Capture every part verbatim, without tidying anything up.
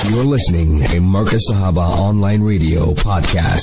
You're listening to Marcus Sahaba Online Radio Podcast.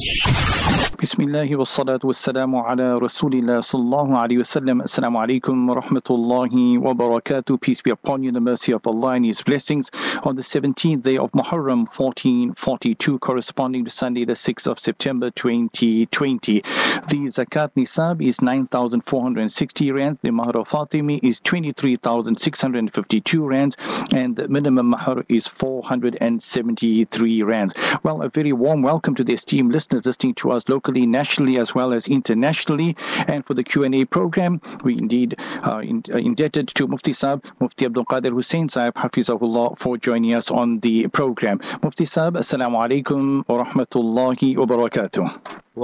Bismillah wa salatu wa salamu ala Rasulillah sallallahu alayhi wa sallam. Assalamu alaikum wa rahmatullahi wa barakatuh. Peace be upon you, the mercy of Allah and His blessings. On the seventeenth day of Muharram fourteen forty-two, corresponding to Sunday the sixth of September twenty twenty. The Zakat Nisab is nine thousand four hundred sixty rands. The Mahar of Fatimi is twenty-three thousand six hundred fifty-two rands. And the minimum Mahar is four hundred seventy-three rands. Well, a very warm welcome to the esteemed listeners listening to us locally, nationally, as well as internationally. And for the Q and A program, we indeed are in, uh, indebted to Mufti Saab, Mufti Abdul Qadir Hussain Saab, Hafizahullah, for joining us on the program. Mufti Saab, Assalamu alaikum wa rahmatullahi wa barakatuh.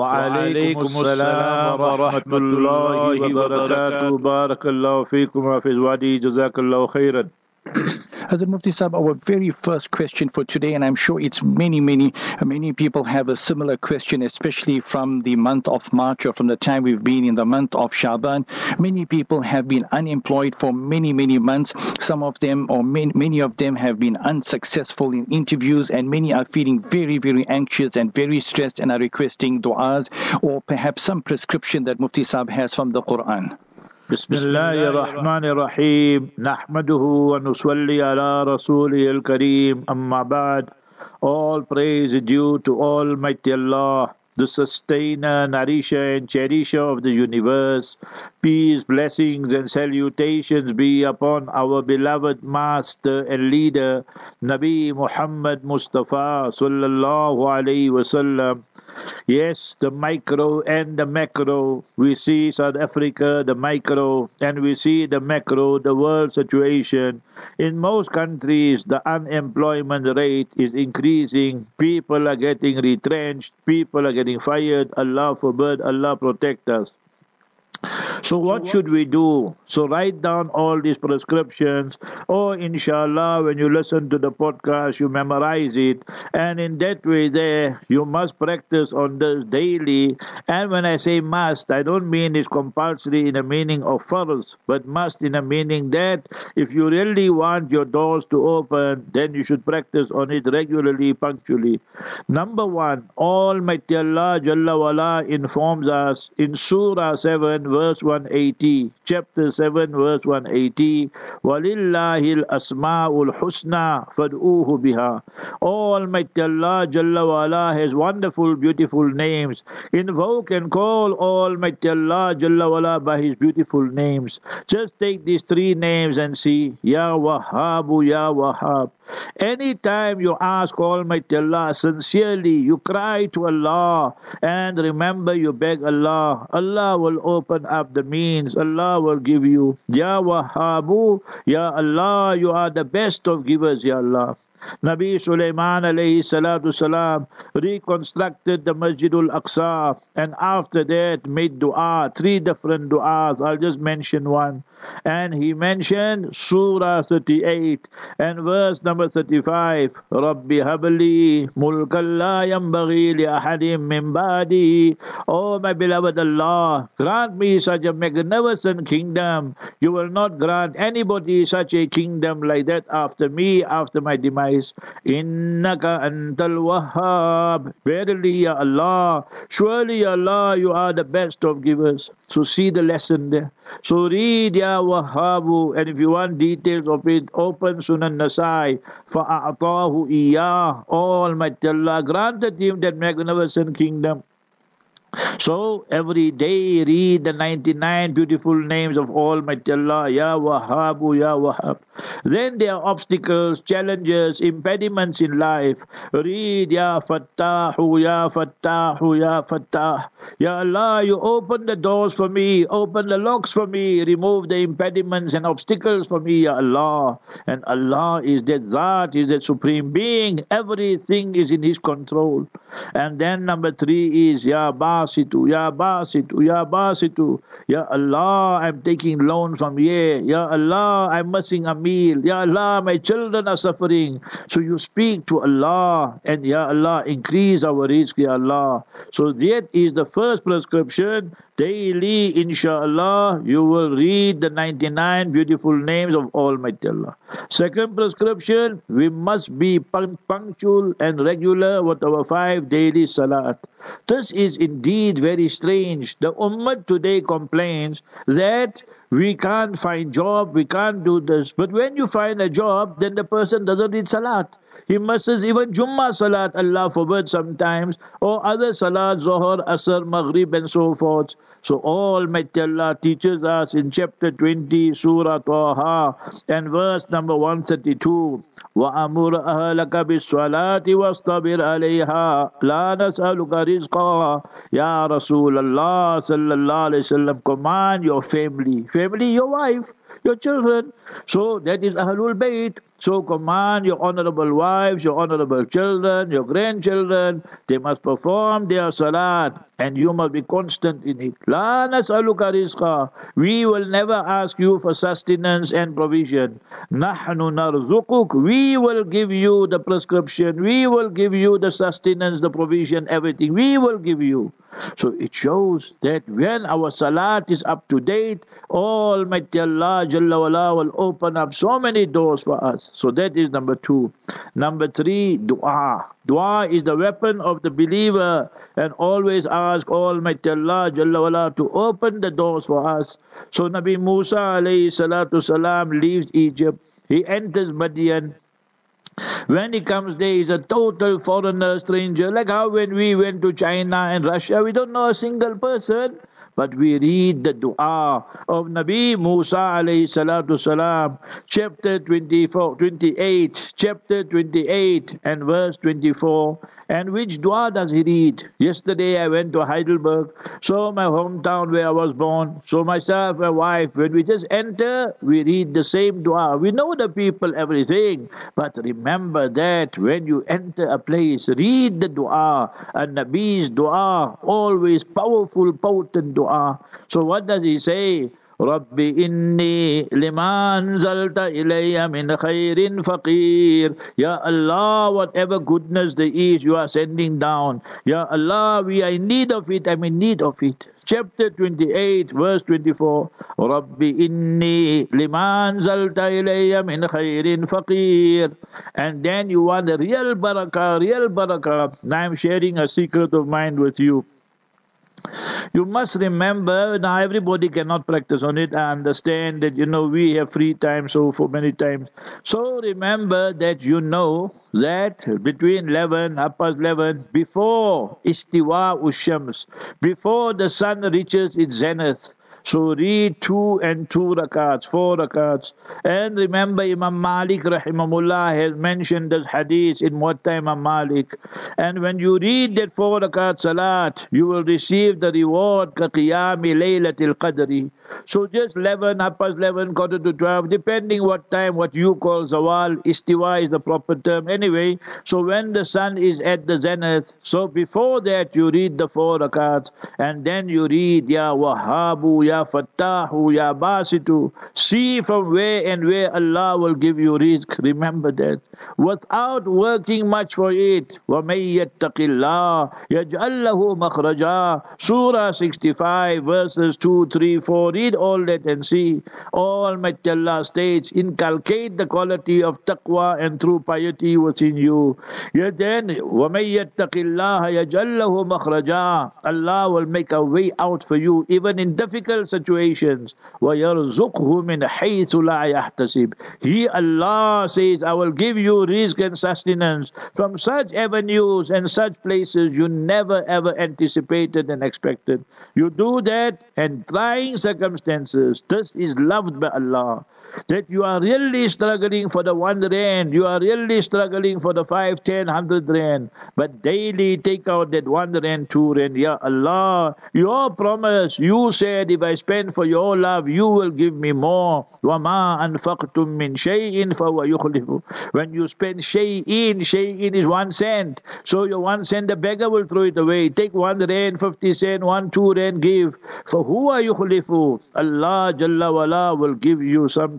وعليكم السلام ورحمة الله وبركاته. بارك الله فيكم وفي الوادي. جزاك الله خيرا. Hazrat Mufti Sahib, our very first question for today, and I'm sure it's many, many, many people have a similar question, especially from the month of March or from the time we've been in the month of Shaban. Many people have been unemployed for many, many months. Some of them, or many, many of them, have been unsuccessful in interviews, and many are feeling very, very anxious and very stressed and are requesting du'as or perhaps some prescription that Mufti Sahib has from the Quran. بسم الله الرحمن الرحيم نحمده ونصلي على رسوله الكريم أما بعد. All praise is due to Almighty Allah, the sustainer, nourisher and cherisher of the universe. Peace, blessings and salutations be upon our beloved master and leader, Nabi Muhammad Mustafa sallallahu alayhi wasallam. Yes, the micro and the macro. We see South Africa, the micro, and we see the macro, the world situation. In most countries, the unemployment rate is increasing. People are getting retrenched. People are getting fired. Allah forbid, Allah protect us. So what should we do? So write down all these prescriptions, or inshallah when you listen to the podcast you memorize it, and in that way there you must practice on this daily. And when I say must, I don't mean it's compulsory in the meaning of farz, but must in the meaning that if you really want your doors to open, then you should practice on it regularly, punctually. Number one, Almighty Allah Jalla wala informs us in Surah seven verse one eighty, chapter seven verse one eighty, وَلِلَّهِ الْأَسْمَاءُ الْحُسْنَى فَادْعُوهُ بِهَا. Almighty Allah Jalla wala has wonderful, beautiful names. Invoke and call Almighty Allah Jalla wala by His beautiful names. Just take these three names and see, Ya Wahhabu, Ya Wahhab. Anytime you ask Almighty Allah sincerely, you cry to Allah, and remember you beg Allah, Allah will open up the means, Allah will give you. Ya Wahhabu, Ya Allah, you are the best of givers, Ya Allah. Nabi Sulaiman alayhi salatu salam reconstructed the Masjidul Aqsa, and after that made dua, three different duas. I'll just mention one. And he mentioned Surah thirty-eight and verse number thirty-five. Rabbi habli mulkan la yanbaghi li ahadim min ba'di. Oh my beloved Allah, grant me such a magnificent kingdom. You will not grant anybody such a kingdom like that after me, after my demise. Innaka antal wahhab. Verily, Ya Allah, surely, Ya Allah, you are the best of givers. So see the lesson there. So read Ya Wahhabu, and if you want details of it, open Sunan Nasai. فَأَعْطَاهُ إِيَّاهُ. Almighty Allah granted him that magnificent kingdom. So every day read the ninety-nine beautiful names of Almighty Allah, Ya Wahhabu, Ya Wahhab. Then there are obstacles, challenges, impediments in life. Read Ya Fattahu, Ya Fattahu, Ya Fattah. Ya Allah, you open the doors for me, open the locks for me, remove the impediments and obstacles for me, Ya Allah. And Allah is that Zat, is that Supreme Being. Everything is in His control. And then number three is Ya Basitu, Ya Basitu, Ya Basitu. Ya Allah, I'm taking loan from here. Ya Allah, I'm missing a meal. Ya Allah, my children are suffering. So you speak to Allah, and Ya Allah, increase our rizq, Ya Allah. So that is the first prescription. Daily, inshallah, you will read the ninety-nine beautiful names of Almighty Allah. Second prescription, we must be punctual and regular with our five daily salat. This is indeed very strange. The ummah today complains that we can't find job, we can't do this. But when you find a job, then the person doesn't read salat. He misses even Jummah Salat, Allah forbid sometimes, or other Salat, Zohar, Asr, Maghrib and so forth. So Almighty Allah teaches us in chapter twenty, Surah Taha, and verse number one thirty-two, وَأَمُرْ أَهْلَكَ بِالصَّلَاةِ وَاسْتَبِرْ عَلَيْهَا لَا نَسْأَلُكَ رِزْقًا. Ya Rasulullah sallallahu alayhi wa sallam, command your family, family, your wife, your children. So that is Ahlul Bayt. So command your honorable wives, your honorable children, your grandchildren, they must perform their salat, and you must be constant in it. La nas'aluka rizqa. We will never ask you for sustenance and provision. Nahnu narzuquk. We will give you the prescription. We will give you the sustenance, the provision, everything. We will give you. So it shows that when our salat is up to date, Almighty Allah Jalla wala will open up so many doors for us. So that is number two. Number three, dua. Dua is the weapon of the believer, and always ask Almighty Allah Jalla wala to open the doors for us. So Nabi Musa alayhi salatu salam leaves Egypt. He enters Madian. When he comes there, he's a total foreigner, stranger. Like how when we went to China and Russia, we don't know a single person. But we read the dua of Nabi Musa alayhi salatu salam, chapter twenty-four, twenty-eight, chapter twenty-eight and verse twenty-four. And which dua does he read? Yesterday I went to Heidelberg, so my hometown where I was born. So myself, my wife, when we just enter, we read the same dua. We know the people, everything. But remember that when you enter a place, read the dua. And Nabi's dua, always powerful, potent dua. So what does he say? Rabbi inni lima anzalta ilayya min khairin faqir. Ya Allah, whatever goodness there is you are sending down, Ya Allah, we are in need of it, I'm in need of it. Chapter twenty-eight, verse twenty-four. Rabbi inni lima anzalta ilayya min khairin faqir. And then you want the real barakah, real barakah. Now I'm sharing a secret of mine with you. You must remember, now everybody cannot practice on it. I understand that, you know, we have free time so for many times. So remember that you know that between eleven, half past eleven, before istiwa ushams, before the sun reaches its zenith, so read two and two rakats, four rakats. And remember Imam Malik rahimahullah has mentioned this hadith in Muwatta Imam Malik. And when you read that four rakat salat, you will receive the reward ka qiyami laylatil qadri. So just eleven, half past eleven, quarter to twelve, depending what time, what you call zawal, istiwa is the proper term anyway. So when the sun is at the zenith, so before that you read the four rakats, and then you read Ya Wahhabu, Ya Fattahu, Ya Basitu. See from where and where Allah will give you rizq. Remember that. Without working much for it. وَمَن يَتَّقِ اللَّهَ يَجْعَلْ لَهُ مَخْرَجًا. Surah sixty-five, verses two, three, four. Read all that and see. Almighty Allah states, inculcate the quality of taqwa and true piety within you. Yet then, وَمَن يَتَّقِ اللَّهَ يَجْعَلْ لَهُ مَخْرَجًا. Allah will make a way out for you, even in difficult situations. وَيَرْزُقْهُ مِنْ حَيْثُ لَا يَحْتَسِبْ. He, Allah, says, I will give you rizq and sustenance from such avenues and such places you never ever anticipated and expected. You do that, and trying circumstances, this is loved by Allah. That you are really struggling for the one rand, you are really struggling for the five, ten, hundred rand, but daily take out that one rand, two rand. Ya Allah, your promise, you said if I spend for your love, you will give me more. وَمَا أَنفَقْتُم مِّن شَيْءٍ فَهُوَ يُخْلِفُ. When you spend shay'in, shay'in is one cent. So your one cent, the beggar will throw it away. Take one rand, fifty cent, one, two rand, give. فَهُوَ يُخْلِفُ. Allah Jalla wala will give you something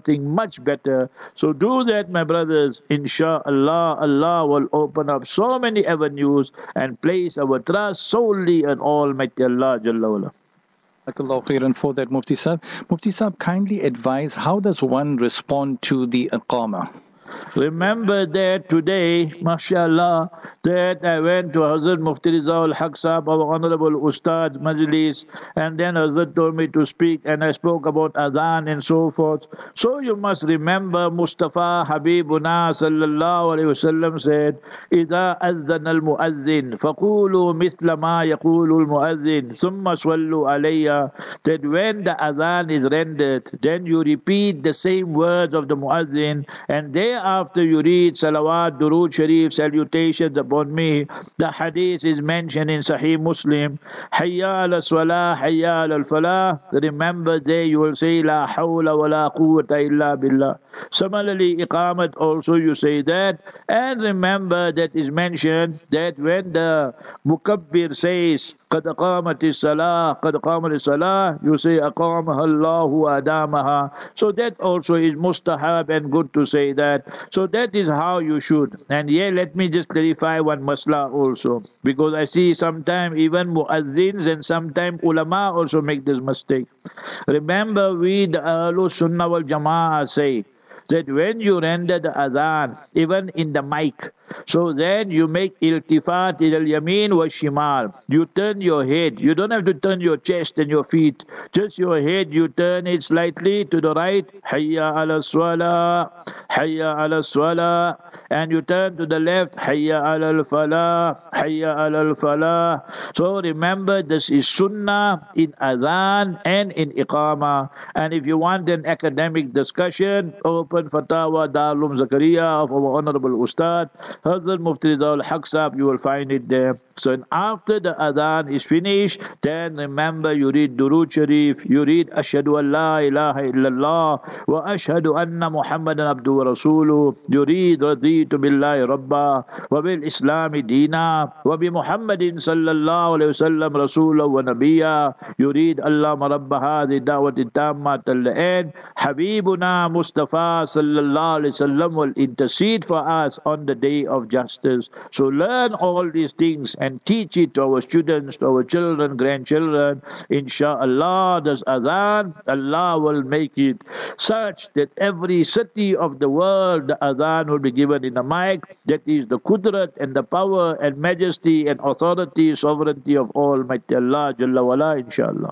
something much better. So do that, my brothers. Insha'Allah, Allah will open up so many avenues and place our trust solely on Almighty Allah Jalla wala. Jazakallahu khairan for that, Mufti Sahib. Mufti Sahib, kindly advise, how does one respond to the Iqamah? Remember that today, mashallah, that I went to Hazrat Mufti Rizal Haq Sahib, our Honorable Ustad's Majlis, and then Hazrat told me to speak, and I spoke about Adhan and so forth. So you must remember Mustafa Habibuna sallallahu alayhi wasallam said, إِذَا أَذَّنَ الْمُؤَذِّنِ فَقُولُوا مِثْلَ مَا يَقُولُ الْمُؤَذِّنِ ثُمَّ صَلُّوا عَلَيَّ. That when the Adhan is rendered, then you repeat the same words of the Muazzin, and thereafter you read Salawat, Durood Sharif, salutations upon me. The hadith is mentioned in Sahih Muslim. Hayya ala salah, hayya ala falah. Remember there you will say La hawla wa la quwwata illa billah. Similarly, Iqamat also you say that. And remember that is mentioned that when the Mukabbir says قد قامت الصلاة قد قامت الصلاة, you say أقامها الله أدامها. So that also is mustahab and good to say that. So that is how you should. And yeah, let me just clarify one masla also, because I see sometimes even muazzins and sometimes ulama also make this mistake. Remember, we the Ahlul Sunnah wal Jama'ah say that when you render the adhan, even in the mic, so then you make iltifat ila al-yamin wa shimal. You turn your head. You don't have to turn your chest and your feet. Just your head, you turn it slightly to the right. Hayya ala swala, hayya ala swala. And you turn to the left. Hayya ala al-falah, hayya ala al-falah. So remember, this is sunnah in adhan and in iqamah. And if you want an academic discussion, open Fatawa Darul Zakaria of our Honorable Ustad Hazrat Mufti Rizal Haq Sahib, you will find it there. So after the adhan is finished, then remember you read Durood Sharif, you read Ashhadu an la ilaha illallah wa ashhadu anna Muhammadan abduhu wa rasuluh, you read Raditu billahi rabba wa bil islami deena wa bi Muhammadin sallallahu alayhi wa sallam rasulah wa nabiyya, you read Allahumma rabba hadhi da'wati tamma till the end. Habibuna Mustafa sallallahu alayhi wa sallam will intercede for us on the day of justice. So learn all these things and teach it to our students, to our children, grandchildren. Insha'Allah, this adhan, Allah will make it such that every city of the world, the adhan will be given in a mic. That is the qudrat and the power and majesty and authority, sovereignty of Almighty Allah Jalla wala, insha'Allah.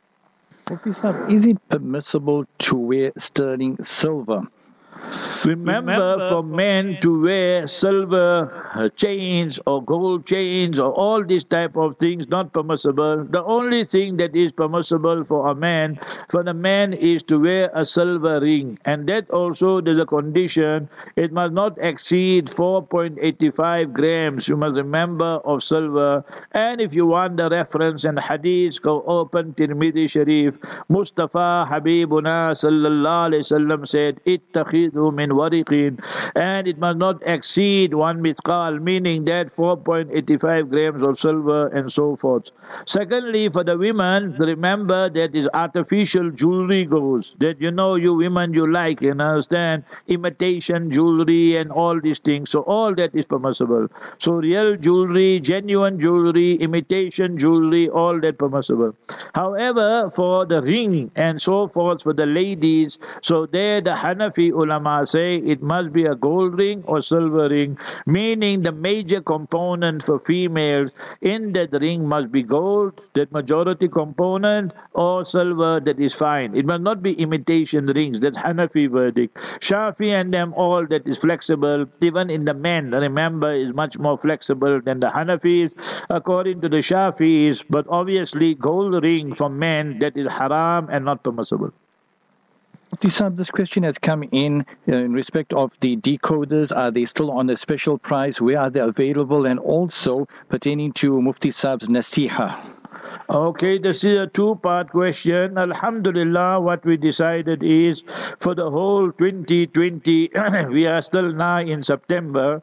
Is it permissible to wear sterling silver? Remember, Remember, for men to wear silver chains or gold chains or all these type of things, not permissible. The only thing that is permissible for a man, for the man, is to wear a silver ring. And that also, there's a condition. It must not exceed four point eight five grams, you must remember, of silver. And if you want the reference and hadith, go open Tirmidhi Sharif. Mustafa Habibuna sallallahu alayhi wasallam said, ittakhidhu min wariqin, and it must not exceed one mithqal, meaning that four point eight five grams of silver and so forth. Secondly, for the women, remember that is artificial jewelry goes. That you know, you women, you like, you understand, imitation jewelry and all these things. So all that is permissible. So real jewelry, genuine jewelry, imitation jewelry, all that permissible. However, for the ring and so forth for the ladies, so there the Hanafi ulama say it must be a gold ring or silver ring, meaning the major component for females in that ring must be gold, that majority component, or silver, that is fine. It must not be imitation rings. That's Hanafi verdict. Shafi and them, all that is flexible, even in the men, remember, is much more flexible than the Hanafis, according to the Shafis. But obviously gold ring for men, that is haram and not permissible. Mufti Sahib, this question has come in uh, in respect of the decoders. Are they still on a special price? Where are they available? And also pertaining to Mufti Sahib's nasiha. Okay, this is a two-part question. Alhamdulillah, what we decided is for the whole twenty twenty, we are still now in September,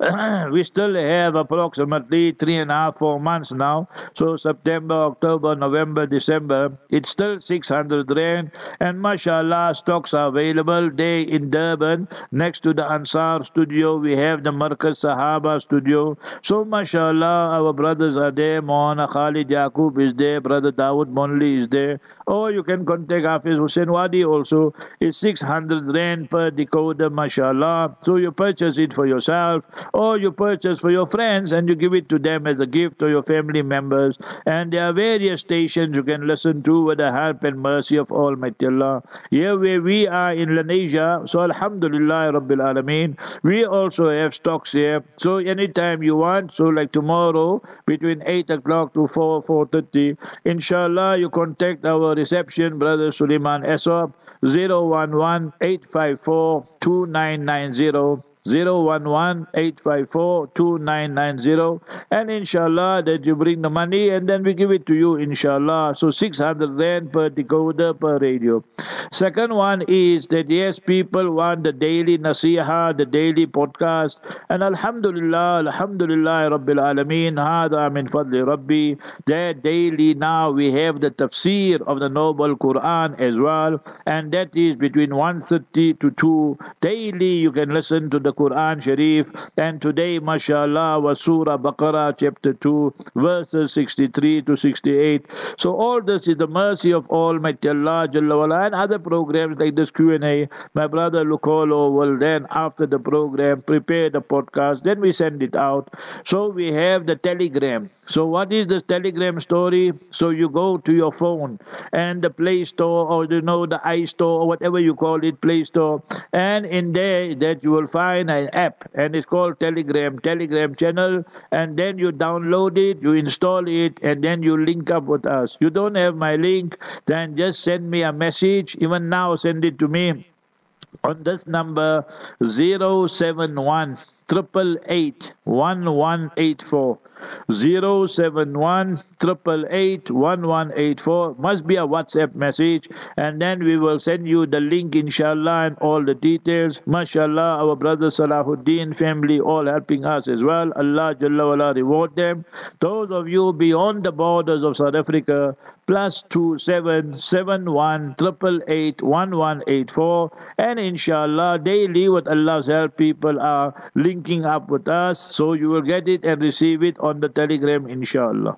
we still have approximately three and a half, four months now. So September, October, November, December, it's still six hundred rand. And mashallah, stocks are available there in Durban. Next to the Ansar studio, we have the Markaz Sahaba studio. So mashallah, our brothers are there. Mohana Khalid Yaqub is there, Brother Dawood Monli is there. Or you can contact Hafiz Hussein Wadi also. It's six hundred rand per decoder, mashallah. So you purchase it for yourself, or you purchase for your friends and you give it to them as a gift to your family members. And there are various stations you can listen to with the help and mercy of Almighty Allah. Here where we are in Lenasia, so alhamdulillah Rabbil Alameen, we also have stocks here. So anytime you want, so like tomorrow between eight o'clock to four, four thirty, inshallah you contact our reception, Brother Suleiman Esop, zero one one eight five four two nine nine zero. zero one one eight five four two nine nine zero, and inshallah that you bring the money and then we give it to you inshallah. So six hundred rand per decoder per radio. Second one is that yes, people want the daily nasiha, the daily podcast, and alhamdulillah, alhamdulillah Rabbil Alameen, hada min fadli Rabbi, that daily now we have the tafsir of the noble Quran as well, and that is between one thirty to two. Daily you can listen to the Quran Sharif, and today mashallah was Surah Baqarah chapter two verses sixty-three to sixty-eight. So all this is the mercy of Almighty Allah Jalla wala, and other programs like this Q and A. My brother Lukolo will then after the program prepare the podcast, then we send it out. So we have the Telegram. So what is the Telegram story? So you go to your phone and the Play Store, or you know the iStore, or whatever you call it, Play Store, and in there that you will find an app, and it's called Telegram, Telegram channel, and then you download it, you install it, and then you link up with us. You don't have my link, then just send me a message. Even now, send it to me on this number zero seven one triple eight one one eight four. zero seven one triple eight one one eight four. Must be a WhatsApp message, and then we will send you the link inshallah and all the details. Mashallah, our brother Salahuddin family all helping us as well. Allah Jalla wala reward them. Those of you beyond the borders of South Africa, plus two seven seven one triple eight one one eight four, and inshallah daily with Allah's help people are linking up with us, so you will get it and receive it on the Telegram inshallah.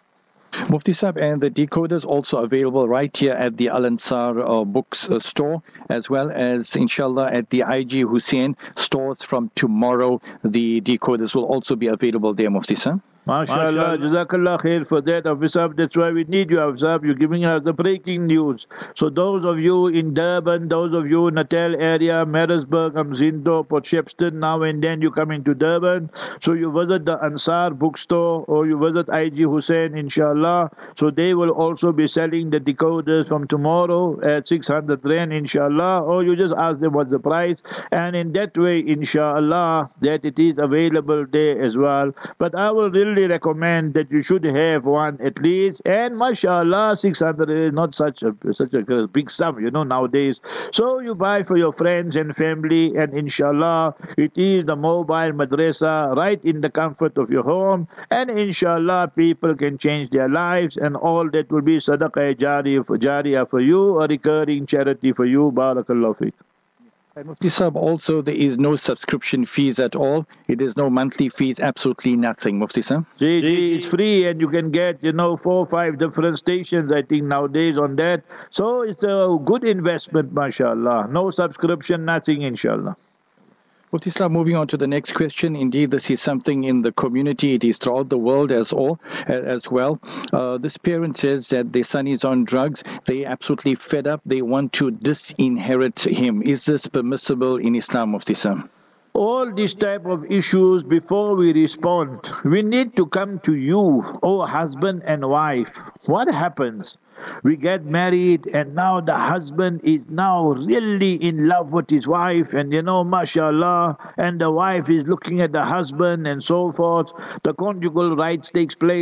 Mufti Sahib, and the decoders also available right here at the Al Ansar uh, books uh, store, as well as inshallah at the I G Hussein stores from tomorrow. The decoders will also be available there, Mufti Sahib. MashaAllah, Jazakallah khair for that, Afisab. That's why we need you, Afisab. You're giving us the breaking news. So those of you in Durban, those of you in Natal area, Maritzburg, Amzindo, Port Shepstone, now and then you come into Durban. So you visit the Ansar bookstore, or you visit I G Hussein, inshallah. So they will also be selling the decoders from tomorrow at six hundred rand, inshallah. Or you just ask them what's the price. And in that way, inshallah, that it is available there as well. But I will really recommend that you should have one at least, and mashallah six hundred is not such a such a big sum, you know, nowadays. So you buy for your friends and family, and inshallah it is the mobile madrasa right in the comfort of your home, and inshallah people can change their lives, and all that will be sadaqah jariyah for jariyah for you, a recurring charity for you. Barakallahu fiqh. And Mufti Sahib, also there is no subscription fees at all. It is no monthly fees, absolutely nothing, Mufti Sahib. See, see, it's free, and you can get, you know, four or five different stations, I think, nowadays on that. So it's a good investment, mashallah. No subscription, nothing, inshallah. Mufti Sahib, moving on to the next question. Indeed, this is something in the community. It is throughout the world as all, as well. Uh, this parent says that their son is on drugs. They absolutely fed up. They want to disinherit him. Is this permissible in Islam, Mufti Sahib? All these type of issues, before we respond, we need to come to you, oh husband and wife. What happens? We get married, and now the husband is now really in love with his wife, and you know, mashallah, and the wife is looking at the husband and so forth. The conjugal rights takes place.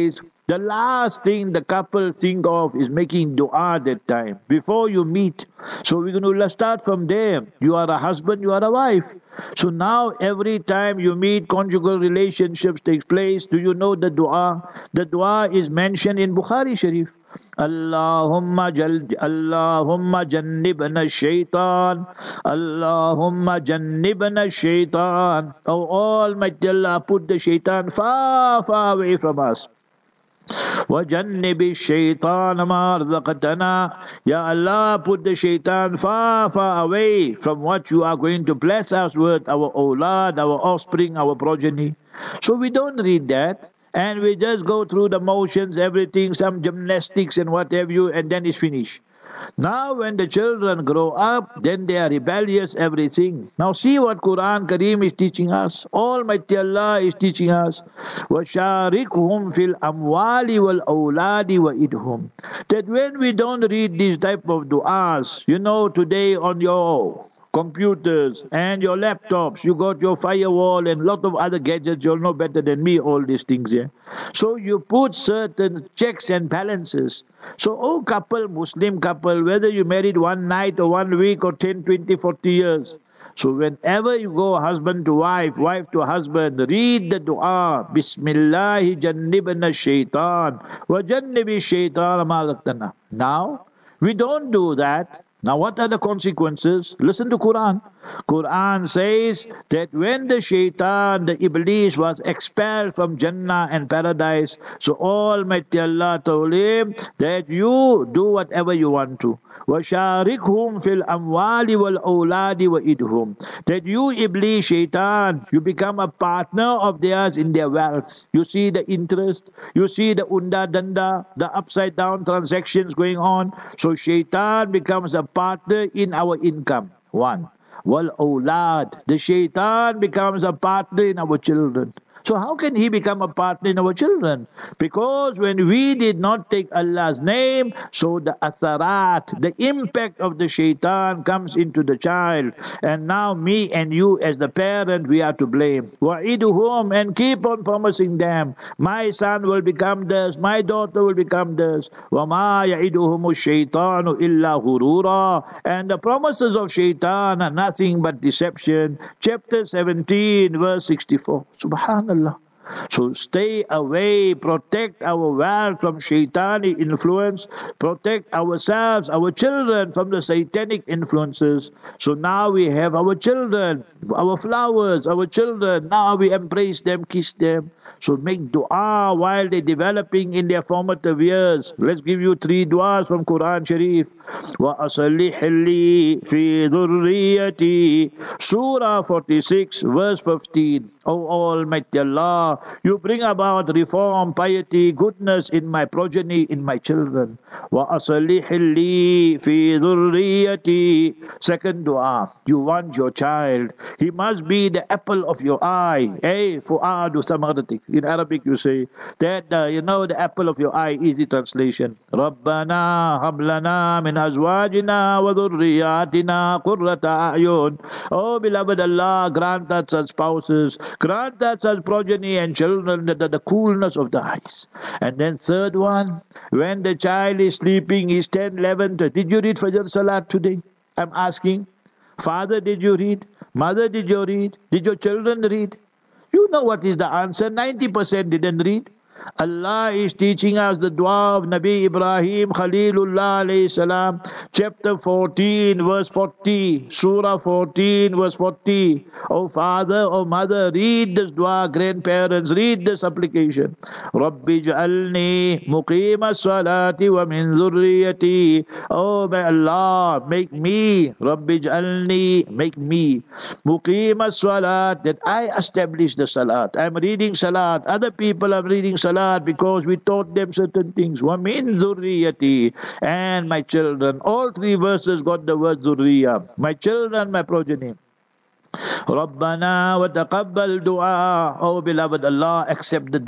The last thing the couple think of is making dua that time, before you meet. So we're going to start from there. You are a husband, you are a wife. So now every time you meet, conjugal relationships takes place. Do you know the dua? The dua is mentioned in Bukhari Sharif. Allahumma jal Allahumma jannibna shaitan, Allahumma jannibna shaitan. Oh Almighty Allah, put the shaitan far, far away from us. وَجَنِّبِ الشَّيْطَانَ مَا رَزَقْتَنَا. Ya Allah, put the shaitan far, far away from what you are going to bless us with, our awlad, our offspring, our progeny. So we don't read that, and we just go through the motions, everything, some gymnastics and what have you, and then it's finished. Now when the children grow up, then they are rebellious, everything. Now see what Quran Kareem is teaching us. Almighty Allah is teaching us. وَشَارِكْهُمْ فِي الْأَمْوَالِ وَالْأَوْلَادِ وَإِدْهُمْ. That when we don't read these type of du'as, you know, today on your computers and your laptops, you got your firewall and lot of other gadgets, you'll know better than me all these things here. Yeah? So you put certain checks and balances. So oh couple, Muslim couple, whether you married one night or one week or ten, twenty, forty years, so whenever you go husband to wife, wife to husband, read the dua, Bismillahi jannibna shaitan, wa jannibi shaitan ma razaqtana. Now, we don't do that. Now what are the consequences? Listen to Quran. Quran says that when the shaitan, the Iblis, was expelled from Jannah and paradise, so Almighty Allah told him that you do whatever you want to. وَشَارِكْهُمْ فِي الْأَمْوَالِ وَالْأَوْلَادِ وَإِدْهُمْ. That you, Iblis, shaitan, you become a partner of theirs in their wealth. You see the interest, you see the unda danda, the upside down transactions going on. So shaitan becomes a partner in our income. One. وَالْأَوْلَادِ. The shaitan becomes a partner in our children. So how can he become a partner in our children? Because when we did not take Allah's name, so the atharat, the impact of the shaitan comes into the child. And now me and you as the parent, we are to blame. Wa'iduhum, and keep on promising them, my son will become this, my daughter will become this. وَمَا يَعِدُهُمُ الشَّيْطَانُ إِلَّا غُرُورًا. And the promises of shaitan are nothing but deception. Chapter seventeen, verse sixty-four. Subhanallah. So stay away, protect our wealth from shaitani influence, protect ourselves, our children from the satanic influences. So now we have our children, our flowers, our children, now we embrace them, kiss them. So make dua while they're developing in their formative years. Let's give you three duas from Quran Sharif. وَأَصْلِحْ لِي فِي ذُرِّيَّتِي. Surah forty-six, verse fifteen. O Almighty Allah, you bring about reform, piety, goodness in my progeny, in my children. وَأَصْلِحْ لِي فِي ذُرِّيَّتِي. Second dua, you want your child, he must be the apple of your eye. Hey, fu'adu samaratik. In Arabic you say that, uh, you know, the apple of your eye, easy translation. Rabbana hablana min azwajina wa dhurriyatina qurrata a'yun. Oh beloved Allah, grant us such spouses, grant us such progeny and children that are the coolness of the eyes. And then third one, when the child is sleeping, he's ten, eleven, did you read Fajr Salat today? I'm asking. Father, did you read? Mother, did you read? Did your children read? You know what is the answer. ninety percent didn't read. Allah is teaching us the dua of Nabi Ibrahim Khalilullah alayhi salam, chapter fourteen, verse forty, Surah fourteen, verse forty. Oh father, oh mother, read this dua. Grandparents, read this supplication. Rabbi ja'alni muqima salati wa min dhurriyati. Oh my Allah, make me, Rabbi ja'alni, make me muqima salat, that I establish the salat. I'm reading salat. Other people are reading salat because we taught them certain things. Wa min dhurriyati, and my children. All three verses got the word dhurriya. My children, my progeny. Rabbana wa taqabbal dua. Oh beloved Allah, accept the dua.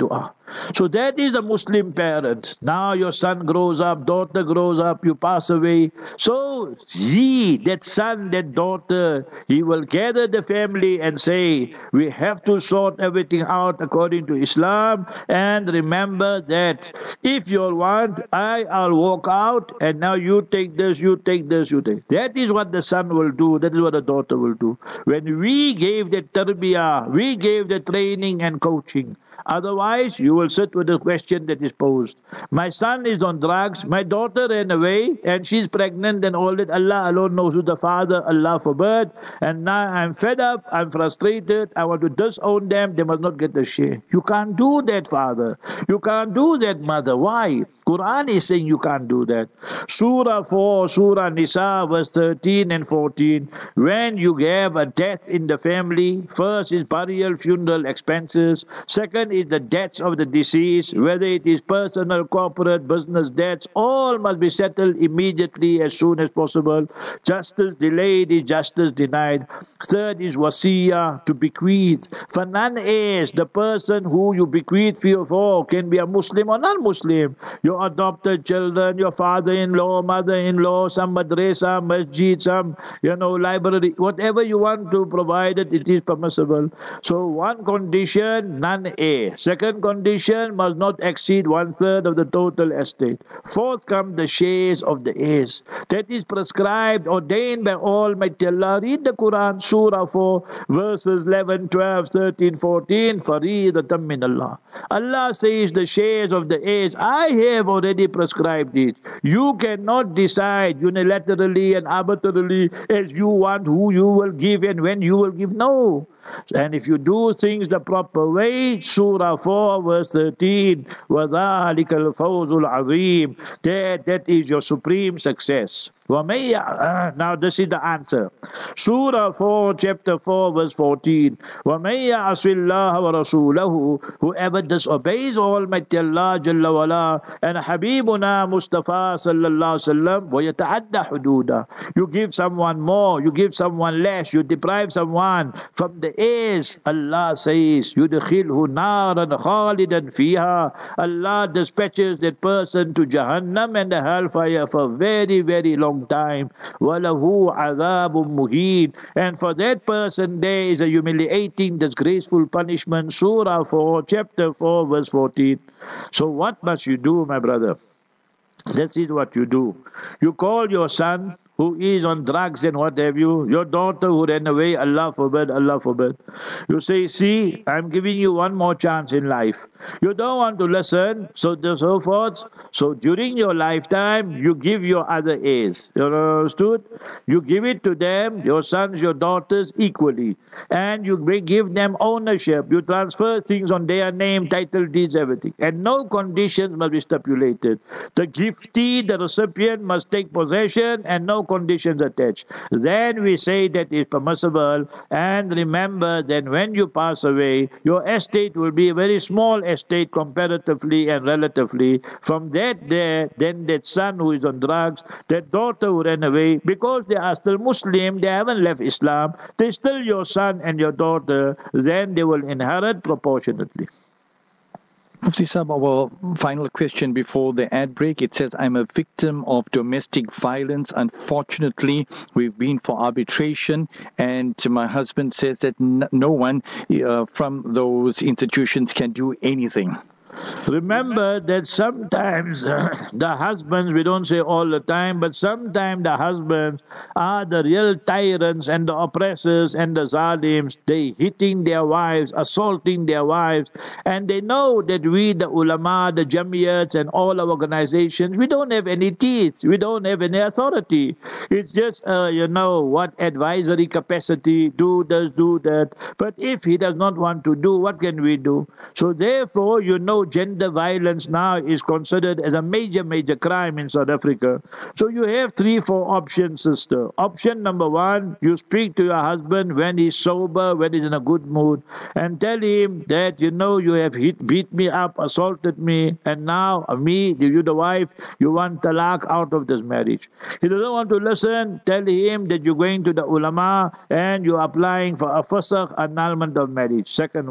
So that is a Muslim parent. Now your son grows up, daughter grows up, you pass away. So he, that son, that daughter, he will gather the family and say, we have to sort everything out according to Islam, and remember that if you want, I, I'll walk out, and now you take this, you take this, you take. That is what the son will do, that is what the daughter will do. When we gave the tarbiyah, we gave the training and coaching. Otherwise, you will sit with the question that is posed. My son is on drugs, my daughter ran away, and she's pregnant and all that. Allah alone knows who the father, Allah forbid. And now I'm fed up, I'm frustrated, I want to disown them, they must not get the share. You can't do that, father. You can't do that, mother. Why? Quran is saying you can't do that. Surah four, Surah Nisa, verse thirteen and fourteen. When you have a death in the family, first is burial, funeral expenses. Second is the debts of the deceased, whether it is personal, corporate, business debts, all must be settled immediately as soon as possible. Justice delayed is justice denied. Third is wasiyah, to bequeath. For none is the person who you bequeath for can be a Muslim or non-Muslim. Your adopted children, your father-in-law, mother-in-law, some madrasa, masjid, some, you know, library, whatever you want to provide it, it is permissible. So one condition, none A. Second condition, must not exceed one-third of the total estate. Fourth come the shares of the heirs. That is prescribed, ordained by Almighty Allah. Read the Quran, Surah four, verses eleven, twelve, thirteen, fourteen. Fariidatan min Allah. Allah says the shares of the heirs, I have already prescribed it. You cannot decide unilaterally and arbitrarily as you want who you will give and when you will give. No. And if you do things the proper way, Surah four, verse thirteen, وَذَلِكَ الْفَوْزُ الْعَظِيمُ, that, that is your supreme success. Now this is the answer. Surah four, chapter four, verse fourteen. وَمَن يَعْصِ اللَّهَ وَرَسُولَهُ, whoever disobeys Almighty Allah Jalla wala and Habibuna Mustafa Sallallahu Alaihi Wasallam, وَيَتَعَدَّ حُدُودًا, you give someone more, you give someone less, you deprive someone from the heirs, Allah says, يُدْخِلْهُ نَارًا خَالِدًا فِيهَا, Allah dispatches that person to Jahannam and the hellfire for very, very long time. وَلَهُ عَذَابٌ مُهِينٌ, and for that person there is a humiliating, disgraceful punishment. Surah four, chapter four, verse fourteen. So what must you do, my brother? This is what you do. You call your son who is on drugs and what have you, your daughter who ran away, Allah forbid, Allah forbid. You say, see, I'm giving you one more chance in life. You don't want to listen, so so forth. So during your lifetime, you give your other heirs. You understood? You give it to them, your sons, your daughters, equally. And you give them ownership. You transfer things on their name, title deeds, everything. And no conditions must be stipulated. The giftee, the recipient, must take possession and no conditions attached. Then we say that is permissible. And remember that when you pass away, your estate will be a very small estate comparatively and relatively. From that there, then that son who is on drugs, that daughter who ran away, because they are still Muslim, they haven't left Islam, they're still your son and your daughter, then they will inherit proportionately. Mufti Sahib, our final question before the ad break. It says, I'm a victim of domestic violence. Unfortunately, we've been for arbitration, and my husband says that n- no one uh, from those institutions can do anything. Remember that sometimes uh, the husbands, we don't say all the time, but sometimes the husbands are the real tyrants and the oppressors and the zalims. They hitting their wives, assaulting their wives, and they know that we, the ulama, the jamiyats and all our organizations, we don't have any teeth, we don't have any authority. It's just, uh, you know, what advisory capacity, do this, do that. But if he does not want to do, what can we do? So therefore, you know, gender violence now is considered as a major, major crime in South Africa. So you have three, four options, sister. Option number one, you speak to your husband when he's sober, when he's in a good mood, and tell him that, you know, you have hit, beat me up, assaulted me, and now me, you the wife, you want talaq out of this marriage. He doesn't want to listen, tell him that you're going to the ulama and you're applying for a fasakh, annulment of marriage. Second one.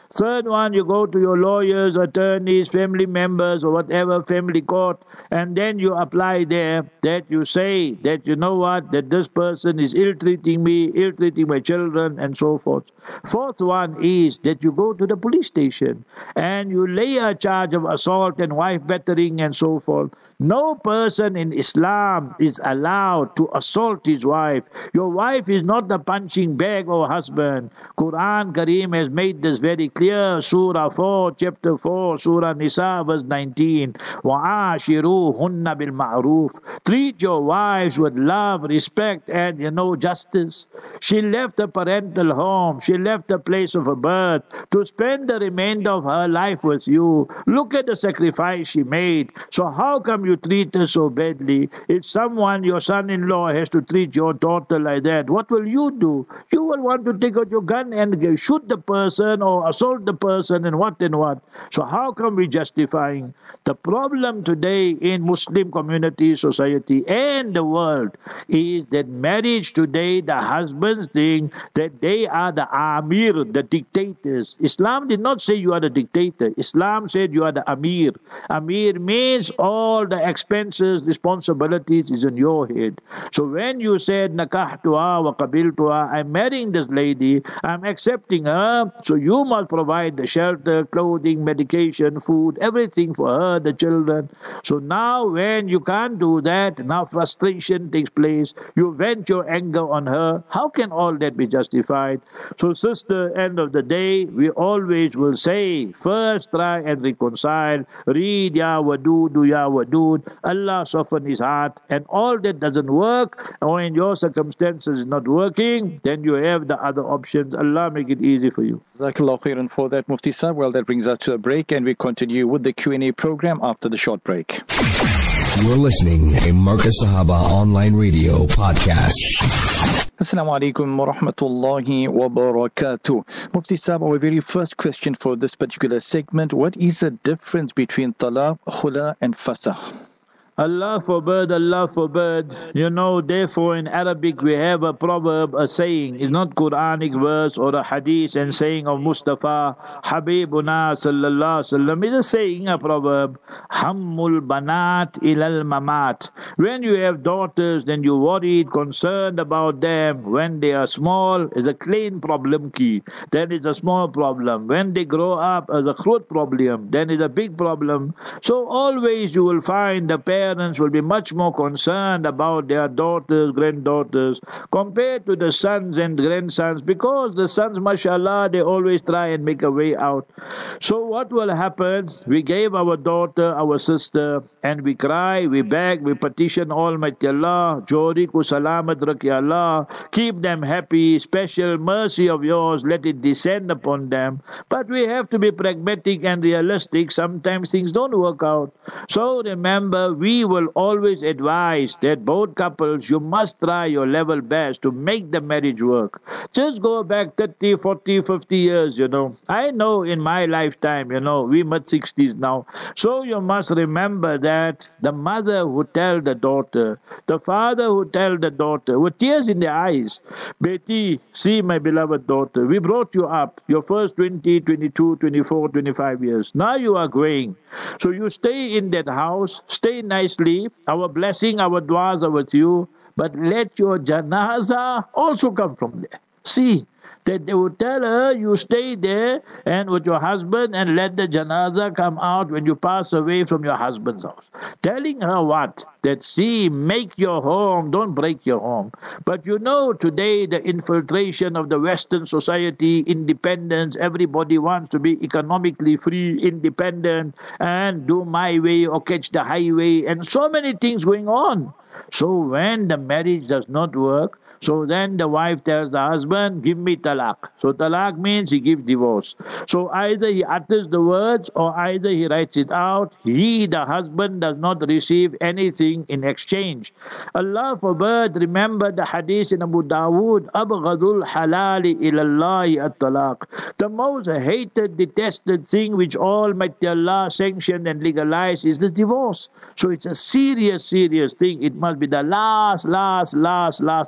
Third one, you go to your lawyers, attorneys, family members, or whatever, family court, and then you apply there that you say that, you know what, that this person is ill-treating me, ill-treating my children, and so forth. Fourth one is that you go to the police station and you lay a charge of assault and wife battering and so forth. No person in Islam is allowed to assault his wife. Your wife is not the punching bag or husband. Quran Kareem has made this very clear. Surah four, chapter four, Surah Nisa, verse nineteen. وَعَاشِرُوهُنَّ بِالْمَعْرُوفِ. Treat your wives with love, respect, and, you know, justice. She left the parental home. She left the place of her birth to spend the remainder of her life with you. Look at the sacrifice she made. So how come you treat her so badly? If someone, your son-in-law, has to treat your daughter like that, what will you do? You will want to take out your gun and shoot the person or assault the person and what and what. So how come we justifying? The problem today in Muslim community, society, and the world is that marriage today, the husbands think that they are the Amir, the dictators. Islam did not say you are the dictator. Islam said you are the Amir. Amir means all the expenses, responsibilities is on your head. So when you said, Nakahtuha wa qabiltuha, I'm marrying this lady, I'm accepting her, so you must provide the shelter, clothing, medication, food, everything for her, the children. So now when you can't do that, now frustration takes place, you vent your anger on her. How can all that be justified? So sister, end of the day, we always will say, first try and reconcile. Read Ya Wadudu, Ya Wadud. Allah soften his heart. And all that doesn't work, or in your circumstances is not working, then you have the other options. Allah make it easy for you. Jazakallah khairan for that, Mufti Sahib. Well, that brings us to a break, and we continue with the Q and A program after the short break. You're listening to Marcus Sahaba Online Radio Podcast. Assalamu alaikum wa rahmatullahi wa barakatuh. Mufti Sahib, our very first question for this particular segment: what is the difference between talaq, khula, and fasakh? Allah forbid, Allah forbid. You know, therefore in Arabic we have a proverb, a saying. It's not Quranic verse or a hadith and saying of Mustafa, Habibuna sallallahu alaihi wasallam. It's a saying, a proverb. Hammul banat ilal mamat. When you have daughters, then you worried, concerned about them. When they are small, is a clean problem key. Then it's a small problem. When they grow up, as a khut problem. Then it's a big problem. So always you will find the parents Parents will be much more concerned about their daughters, granddaughters, compared to the sons and grandsons, because the sons, mashallah, they always try and make a way out. So what will happen? We gave our daughter, our sister, and we cry, we beg, we petition Almighty Allah, Jodi ku salamat rakhi Allah, keep them happy, special mercy of yours, let it descend upon them. But we have to be pragmatic and realistic. Sometimes things don't work out. So remember, we We will always advise that both couples, you must try your level best to make the marriage work. Just go back thirty, forty, fifty years, you know. I know in my lifetime, you know, we mid sixties now. So you must remember that the mother would tell the daughter, the father would tell the daughter, with tears in their eyes, Beti, see my beloved daughter, we brought you up your first twenty, twenty-two, twenty-four, twenty-five years. Now you are going. So you stay in that house, stay nicely. Our blessing, our du'as are with you, but let your janaza also come from there. See, that they would tell her, you stay there and with your husband and let the janaza come out when you pass away from your husband's house. Telling her what? That see, make your home, don't break your home. But you know, today the infiltration of the Western society, independence, everybody wants to be economically free, independent, and do my way or catch the highway, and so many things going on. So when the marriage does not work, so then the wife tells the husband, give me talaq. So talaq means he gives divorce. So either he utters the words or either he writes it out. He, the husband, does not receive anything in exchange. Allah forbid, remember the hadith in Abu Dawood, Abghadul halali ilallahi at-talaq. The most hated, detested thing which Almighty Allah sanctioned and legalized is the divorce. So it's a serious, serious thing. It must be the last, last, last, last resort.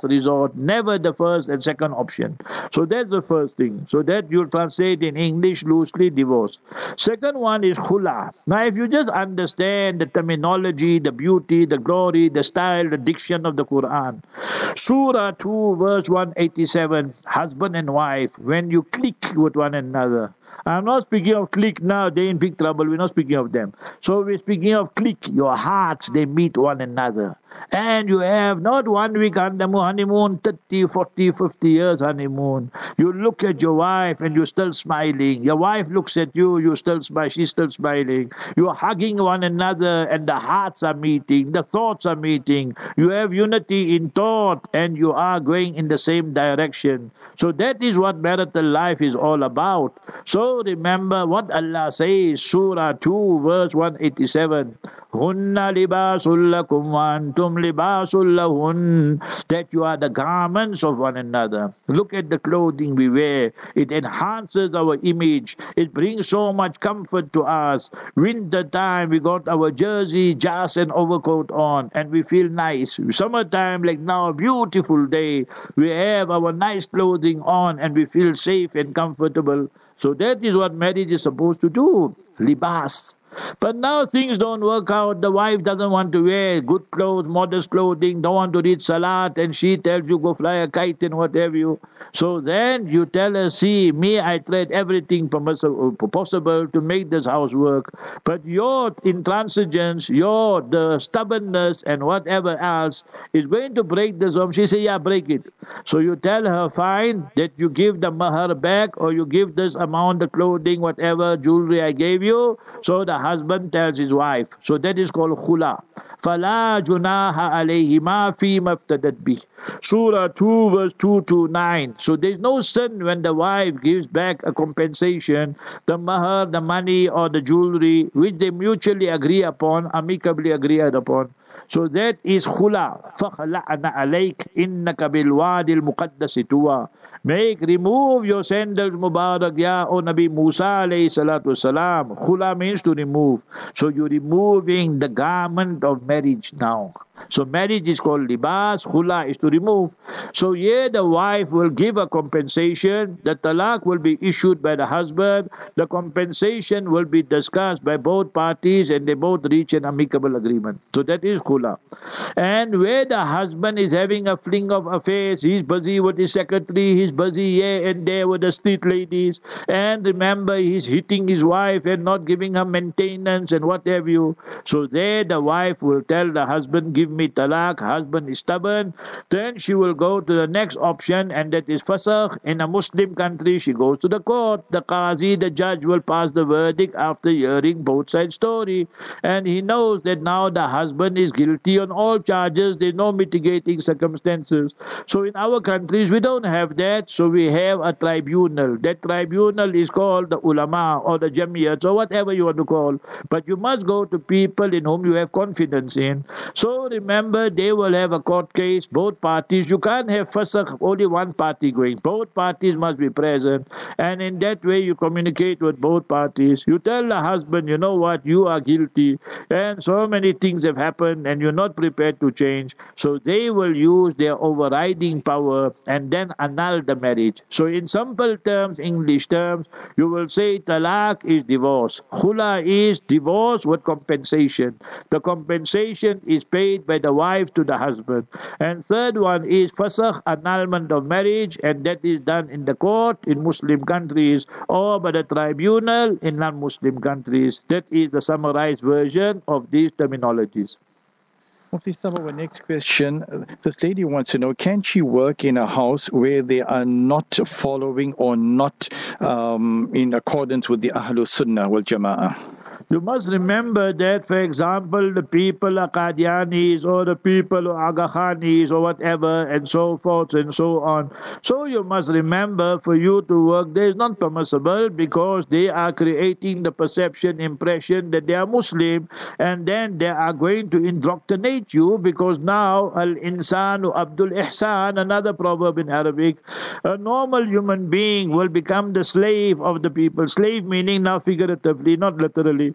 thought, never the first and second option. So that's the first thing. So that you'll translate in English loosely, divorce. Second one is khula. Now if you just understand the terminology, the beauty, the glory, the style, the diction of the Quran. Surah two verse one eighty-seven, husband and wife, when you click with one another. I'm not speaking of click now, they're in big trouble, we're not speaking of them. So we're speaking of click, your hearts, they meet one another. And you have not one week honeymoon, thirty, forty, fifty years honeymoon. You look at your wife and you're still smiling. Your wife looks at you, you still smile, she's still smiling. You're hugging one another and the hearts are meeting, the thoughts are meeting. You have unity in thought and you are going in the same direction. So that is what marital life is all about. So remember what Allah says, Surah two verse one eighty-seven. Hunna libasul lakum wa antum libasul lahun, that you are the garments of one another. Look at the clothing we wear. It enhances our image. It brings so much comfort to us. Winter time, we got our jersey, jas and overcoat on and we feel nice. Summertime, like now, a beautiful day, we have our nice clothing on and we feel safe and comfortable. So that is what marriage is supposed to do. Libas. But now things don't work out. The wife doesn't want to wear good clothes, modest clothing, don't want to read salat, and she tells you go fly a kite and what have you. So then you tell her, see, me, I tried everything possible to make this house work. But your intransigence, your the stubbornness and whatever else is going to break this home. She says, yeah, break it. So you tell her, fine, that you give the mahar back or you give this amount of clothing, whatever, jewelry I gave you. So the husband tells his wife. So that is called khula. فَلَا جُنَاهَ عَلَيْهِمَا فِي مَفْتَدَتْ بِهِ. Surah two verse two to nine. So there is no sin when the wife gives back a compensation, the mahar, the money or the jewelry, which they mutually agree upon, amicably agreed upon. So that is khula. فَخَلَعْنَا عَلَيْكَ إِنَّكَ بِالْوَادِ الْمُقَدَّسِ تُوَى. Make, remove your sandals, Mubarak, ya, O Nabi Musa alayhi salatu salam. Khula means to remove. So you're removing the garment of marriage now. So marriage is called libas, khula is to remove. So here the wife will give a compensation, the talaq will be issued by the husband, the compensation will be discussed by both parties and they both reach an amicable agreement. So that is khula. And where the husband is having a fling of affairs, he's busy with his secretary, he's busy here and there with the street ladies, and remember he's hitting his wife and not giving her maintenance and what have you. So there the wife will tell the husband, give me talaq, husband is stubborn. Then she will go to the next option, and that is fasakh. In a Muslim country, she goes to the court. The qazi, the judge, will pass the verdict after hearing both sides' story. And he knows that now the husband is guilty on all charges. There's no mitigating circumstances. So in our countries, we don't have that. So we have a tribunal. That tribunal is called the ulama or the jamiyat or whatever you want to call. But you must go to people in whom you have confidence in. So remember, they will have a court case, both parties. You can't have fasakh, only one party going. Both parties must be present. And in that way, you communicate with both parties. You tell the husband, you know what, you are guilty. And so many things have happened and you're not prepared to change. So they will use their overriding power and then annul the marriage. So in simple terms, English terms, you will say talaq is divorce. Khula is divorce with compensation. The compensation is paid by the wife to the husband. And third one is fasakh, annulment of marriage, and that is done in the court in Muslim countries or by the tribunal in non-Muslim countries. That is the summarized version of these terminologies. Mufti Sahab, our next question. This lady wants to know, can she work in a house where they are not following or not um, in accordance with the Ahlul Sunnah wal Jama'ah? You must remember that, for example, the people are Qadianis or the people are Aga Khanis or whatever and so forth and so on. So you must remember, for you to work there is not permissible because they are creating the perception, impression that they are Muslim, and then they are going to indoctrinate you because now Al-Insanu Abdul Ihsan, another proverb in Arabic, a normal human being will become the slave of the people. Slave meaning now figuratively, not literally.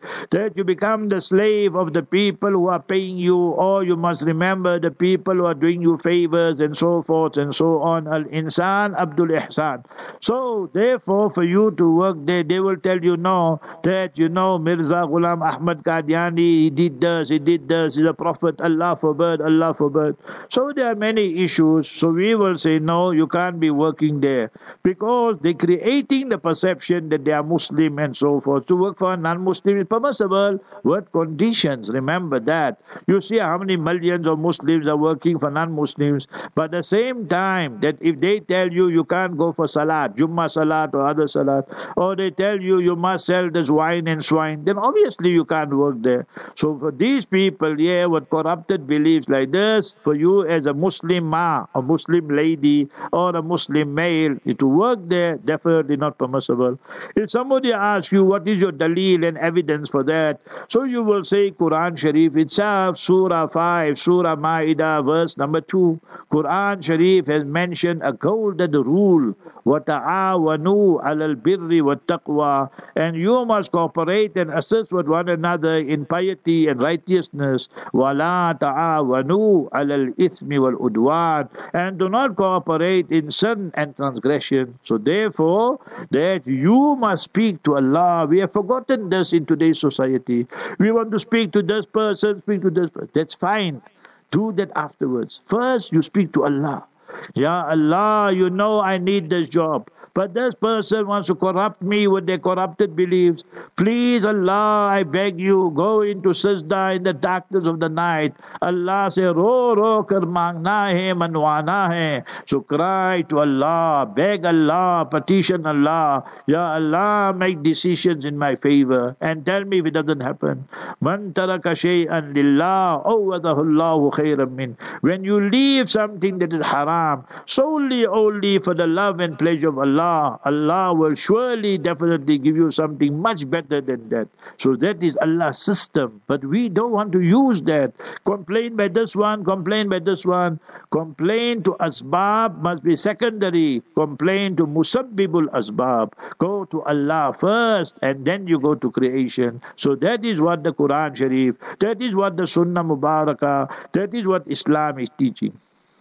that you become the slave of the people who are paying you, or you must remember the people who are doing you favors and so forth and so on. Al-insan abdul ihsan. So therefore for you to work there, they will tell you no, that you know Mirza Ghulam Ahmad Qadiani, he did this, he did this, he's a prophet, Allah forbid, Allah forbid. So there are many issues. So we will say no, you can't be working there, because they're creating the perception that they are Muslim and so forth. To work for a non-Muslim is permissible with conditions. Remember that. You see how many millions of Muslims are working for non-Muslims, but at the same time that if they tell you you can't go for salat, Jummah salat or other salat, or they tell you you must sell this wine and swine, then obviously you can't work there. So for these people, yeah, with corrupted beliefs like this, for you as a Muslim ma, a Muslim lady, or a Muslim male, to work there, definitely not permissible. If somebody asks you what is your dalil and evidence for that, so you will say Quran Sharif itself, Surah five, Surah Ma'idah, verse number two. Quran Sharif has mentioned a golden rule, وَتَعَاوَنُوا عَلَى الْبِرِّ وَالتَّقْوَى, and you must cooperate and assist with one another in piety and righteousness. وَلَا تَعَاوَنُوا عَلَى الْإِثْمِ وَالْعُدْوَانِ, and do not cooperate in sin and transgression. So therefore, that you must speak to Allah. We have forgotten this in today's society. We want to speak to this person, speak to this person. That's fine. Do that afterwards. First, you speak to Allah. Ya Allah, you know I need this job, but this person wants to corrupt me with their corrupted beliefs. Please, Allah, I beg you, go into sajda in the darkness of the night. Allah say, ro ro kar mangna hai, manwana hai. So cry to Allah, beg Allah, petition Allah. Ya Allah, make decisions in my favor and tell me if it doesn't happen. Man taraka shay'an lillah, awadahu Allahu khayran min. When you leave something that is haram, solely only for the love and pleasure of Allah, Allah will surely definitely give you something much better than that. So that is Allah's system. But we don't want to use that. Complain by this one, complain by this one. Complain to asbab must be secondary. Complain to musabbibul asbab. Go to Allah first and then you go to creation. So that is what the Quran Sharif, that is what the Sunnah Mubarakah, that is what Islam is teaching.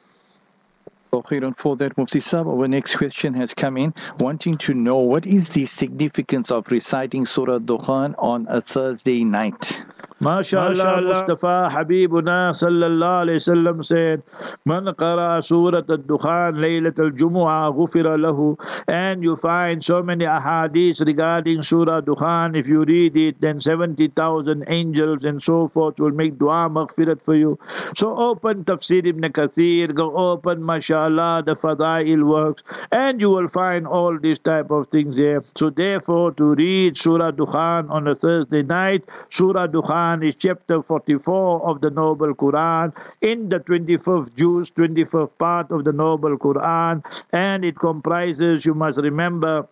For that, Mufti Sahib, our next question has come in, wanting to know what is the significance of reciting Surah Dukhan on a Thursday night. MashaAllah, Mustafa Habibuna sallallahu alayhi wasallam said, Man qara Surat al-Dukhan Laylat al-Jumu'ah ghufira lahu. And you find so many ahadith regarding Surah Dukhan. If you read it, then seventy thousand angels and so forth will make dua maghfirat for you. So open Tafsir Ibn Kathir, go open MashaAllah the Fadail works, and you will find all these type of things there. So therefore, to read Surah Dukhan on a Thursday night, Surah Dukhan is chapter forty-four of the Noble Quran, in the twenty-fifth juz, twenty-fifth part of the Noble Quran, and it comprises, you must remember,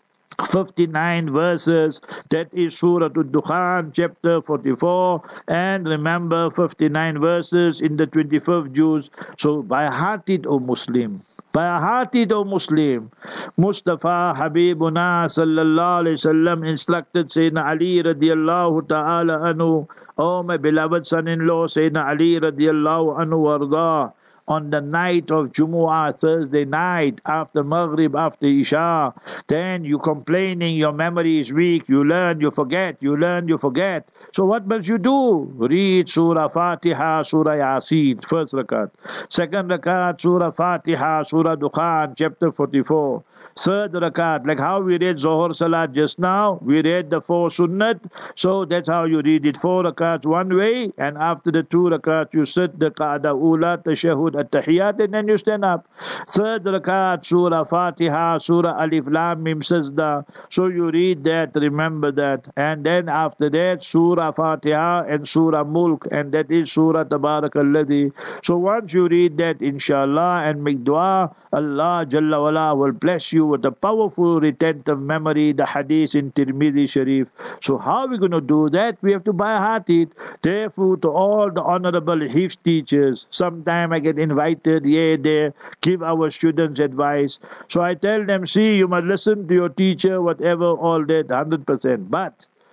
fifty-nine verses. That is Surah Ad-Dukhan, chapter forty-four, and remember fifty-nine verses in the twenty-fifth juz. So by heart it, O Muslim. By heart it, O Muslim. Mustafa Habibuna sallallahu alayhi wasallam instructed Sayyidina Ali radiallahu ta'ala anhu, O my beloved son-in-law Sayyidina Ali radiallahu anhu warda, on the night of Jumu'ah, Thursday night, after Maghrib, after Isha, then you complaining, your memory is weak, you learn, you forget, you learn, you forget. So what must you do? Read Surah Fatiha, Surah Yasin, first rakat. Second rakat, Surah Fatiha, Surah Dukhan, chapter forty-four. Third rakat, like how we read Zohar Salat just now, we read the four sunnat, so that's how you read it. Four rakats one way, and after the two rakats you sit the Qa'da Ula, Tashahud, At-Tahiyat, and then you stand up. Third rakat, Surah Fatiha, Surah Alif Lam Mim Sajda, so you read that, remember that, and then after that, Surah Fatiha and Surah Mulk, and that is Surah Tabarakalladhi. So once you read that, inshallah, and make dua, Allah Jalla Wala will bless you with a powerful retentive memory, the hadith in Tirmidhi Sharif. So how are we going to do that? We have to by heart it. Therefore, to all the honorable Hifz teachers, sometime I get invited here, there, give our students advice. So I tell them, see, you must listen to your teacher, whatever, all that, one hundred percent. But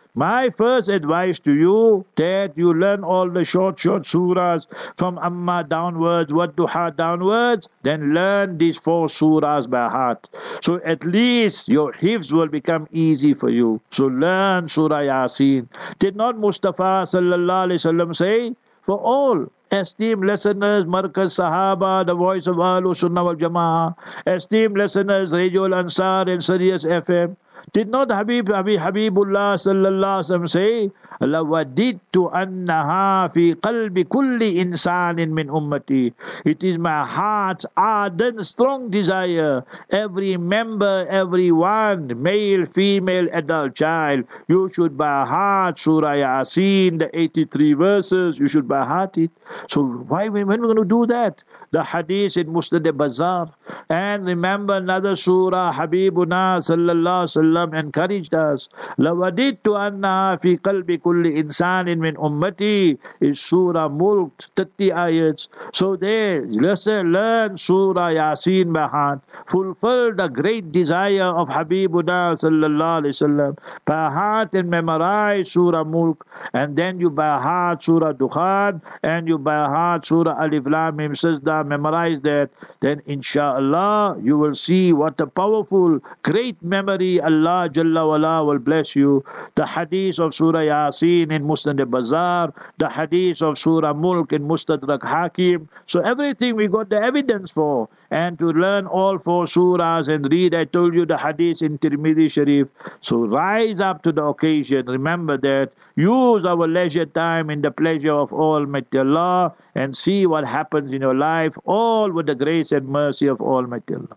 My first advice to you, that you learn all the short, short surahs from Amma downwards, Wadduha downwards, then learn these four surahs by heart. So at least your hifz will become easy for you. So learn Surah Yasin. Did not Mustafa sallallahu alaihi wasallam say, for all esteemed listeners, Markaz Sahaba, the voice of Ahlul Sunnah wal Jama'ah, esteemed listeners, Radio Al Ansar and Sirius F M, did not Habib, Habib Habibullah sallallahu alaihi wasallam say, "Lawadittu annaha fi qalbi kulli insanin min ummati." It is my heart's ardent, strong desire. Every member, everyone, male, female, adult, child, you should by heart Surah Yasin, the eighty-three verses. You should by heart it. So why, when, when are we going to do that? The hadith in Musnad al-Bazzar. And remember another surah, Habibuna sallallahu alaihi wasallam encouraged us. Lawadittu anna fi qalbi kulli insanin min ummati is Surah Mulk, thirty ayats. So there, listen, learn Surah Yasin by heart. Fulfill the great desire of Habibuna sallallahu alaihi wasallam by heart and memorize Surah Mulk. And then you by heart Surah Dukhan, and you by heart Surah Alif Lam Mim Sajda. Memorize that, then inshallah you will see what a powerful, great memory Allah Jalla wala will bless you. The hadith of Surah Yasin in Musnad al-Bazzar, the hadith of Surah Mulk in Mustadrak Hakim. So everything we got the evidence for. And to learn all four surahs and read, I told you the hadith in Tirmidhi Sharif. So rise up to the occasion. Remember that. Use our leisure time in the pleasure of Almighty Allah and see what happens in your life, all with the grace and mercy of Almighty Allah.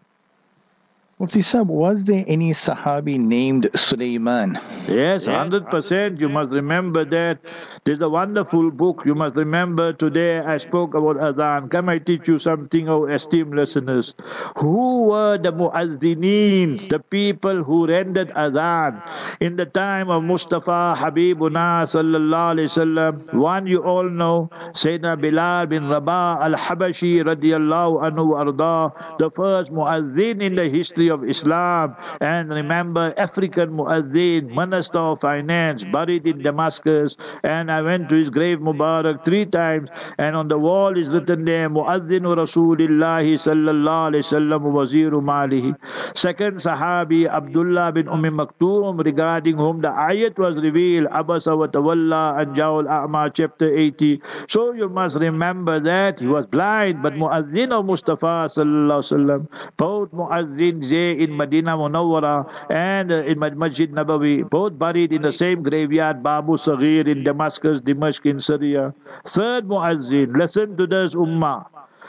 Mufti Sahib, was there any Sahabi named Sulaiman? Yes, one hundred percent. You must remember that. There's a wonderful book. You must remember today I spoke about Adhan. Come, I teach you something, oh esteemed listeners. Who were the Mu'adhineen, the people who rendered Adhan in the time of Mustafa Habibuna sallallahu alayhi wasallam? One you all know, Sayyidina Bilal bin Rabah al-Habashi radiyallahu anhu arda, the first Mu'adhin in the history of Islam. And remember, African Mu'adhin, Minister of Finance, buried in Damascus. And I went to his grave Mubarak three times, and on the wall is written there, Mu'adhinu Rasulillahi sallallahu alayhi wasallam waziru malihi. Second Sahabi, Abdullah bin Umm Maktoum, regarding whom the ayat was revealed, Abasa wa Tawalla, Anja'ul A'ma, chapter eighty. So you must remember that he was blind, but Mu'adhin of Mustafa sallallahu alayhi wasallam, both Mu'adhin in Medina Munawwara and in Masjid Nabawi, both buried in the same graveyard, Babu Saghir in Damascus, Dimashq in Syria. Third Muazzin, listen to this ummah.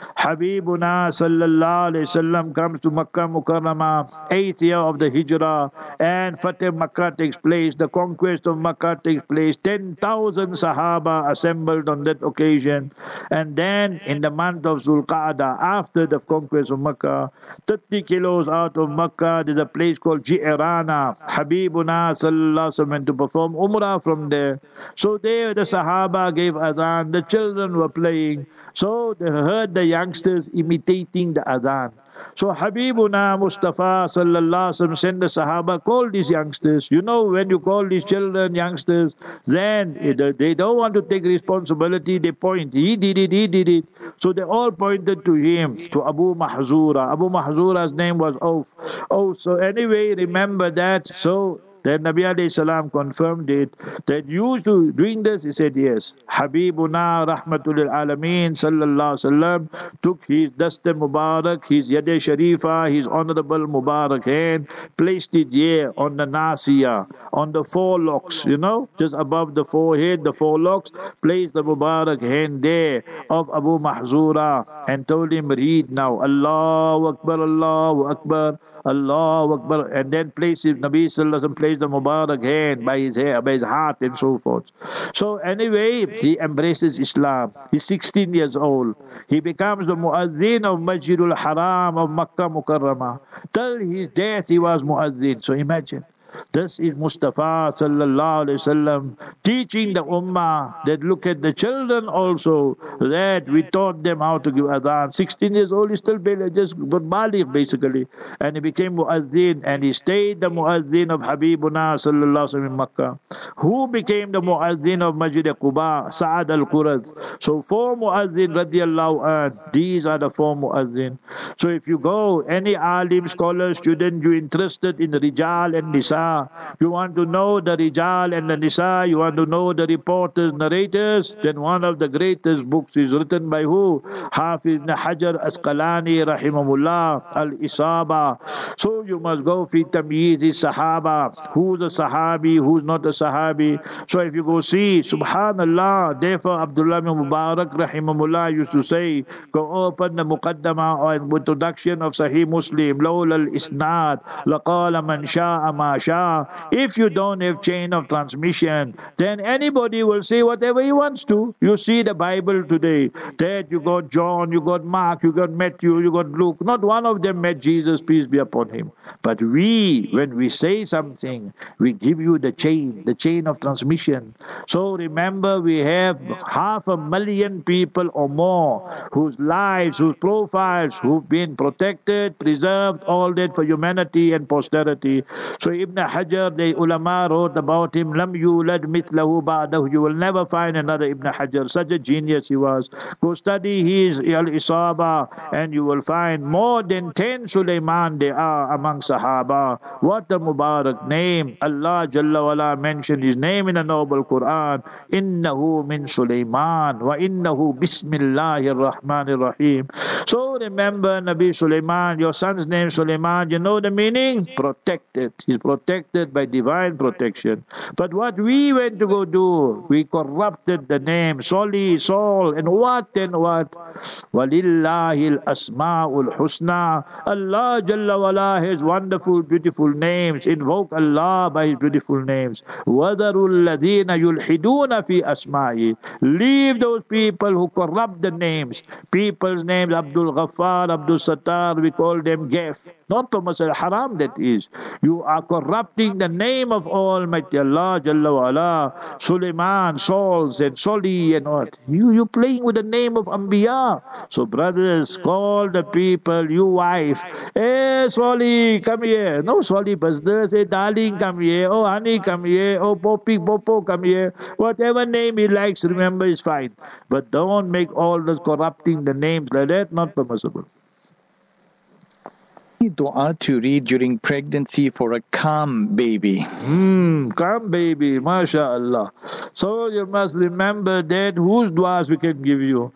Habibuna sallallahu alayhi wasallam comes to Makkah Mukarramah, eighth year of the Hijrah, and Fateh Makkah takes place, the conquest of Makkah takes place. ten thousand Sahaba assembled on that occasion. And then in the month of Zulqa'dah, after the conquest of Makkah, thirty kilos out of Makkah, there's a place called Ji'rana. Habibuna sallallahu alayhi wasallam went to perform Umrah from there. So there the Sahaba gave adhan, the children were playing. So they heard the youngsters imitating the adhan. So Habibuna Mustafa sallallahu alaihi wasallam sent the Sahaba, call these youngsters. You know, when you call these children youngsters, then they don't want to take responsibility. They point, he did it, he did it. So they all pointed to him, to Abu Mahzura. Abu Mahzura's name was Auf. Oh, so anyway, remember that. So then Nabi alayhi salam confirmed it, that you to doing this. He said yes. Habibuna Rahmatul Alameen sallallahu alaihi wasallam took his dast Mubarak, his Yade Sharifa, his honorable Mubarak hand, placed it here on the Nasiya, on the four locks, you know, just above the forehead, the four locks, placed the Mubarak hand there of Abu Mahzura and told him, read now, Allahu Akbar, Allahu Akbar, Allahu Akbar, and then place it, Nabi Sallallahu Alaihi Wasallam placed the Mubarak hand by his hair, by his heart and so forth. So anyway, he embraces Islam. He's sixteen years old. He becomes the Muazzin of Masjidul Haram of Makkah Mukarramah. Till his death he was Muazzin. So imagine. This is Mustafa sallallahu alaihi wasallam teaching the ummah that look at the children also, that we taught them how to give adhan. sixteen years old, he still barely just but baligh basically, and he became muazzin, and he stayed the muazzin of Habibuna sallallahu alaihi wasallam in Makkah. Who became the muazzin of Masjid Quba? Sa'ad al-Quraz. So four muazzin radiyallahu an, these are the four muazzin. So if you go, any alim, scholar, student, you're interested in Rijal and Nisa, you want to know the Rijal and the Nisa, you want to know the reporters, narrators, then one of the greatest books is written by who? Hafiz ibn Hajar Asqalani rahimahullah, Al-Isaba. So you must go fi tamyiz Sahaba, who's a Sahabi, who's not a Sahabi. So if you go see, subhanallah, therefore Abdullah ibn Mubarak rahimahullah used to say, go open the Muqaddamah or introduction of Sahih Muslim, lawla al-isnad, laqala man sha'a ma sha'a. If you don't have chain of transmission, then anybody will say whatever he wants to. You see the Bible today, that you got John, you got Mark, you got Matthew, you got Luke. Not one of them met Jesus, peace be upon him. But we, when we say something, we give you the chain, the chain of transmission. So remember, we have half a million people or more whose lives, whose profiles, who've been protected, preserved, all that for humanity and posterity. So Ibn Hajar, the ulama wrote about him, Lam yulad mithlahu ba'dahu. You will never find another Ibn Hajar. Such a genius he was. Go study his Al-Isaba and you will find more than ten Sulaiman there are among Sahaba. What a Mubarak name. Allah Jalla wala mentioned his name in the noble Quran. Innahu min Sulaiman wa innahu bismillahir rahmanir rahim. So remember Nabi Sulaiman, your son's name Sulaiman, you know the meaning? Protected. He's protected by divine protection. But what we went to go do, we corrupted the name Soli, Sol, and what and what? Walillahi al-asma'ul husna. Allah Jalla wala has wonderful, beautiful names. Invoke Allah by his beautiful names. Wadarul ladina yulhiduna fi asma'i. Leave those people who corrupt the names. People's names, Abdul Ghaffar, Abdul Sattar, we call them Gaf. Not permissible, haram that is. You are corrupting the name of Almighty Allah Jalla wa'ala. Sulaiman, Sauls and Soli and what? You, you playing with the name of Anbiya. So brothers, call the people, you wife. Hey Soli, come here. No Soli business. Hey darling, come here. Oh honey, come here. Oh Poppy, Popo, come here. Whatever name he likes, remember is fine. But don't make all this corrupting the names like that, not permissible. Dua to read during pregnancy for a calm baby. Hmm, calm baby, mashallah. So you must remember that whose duas we can give you.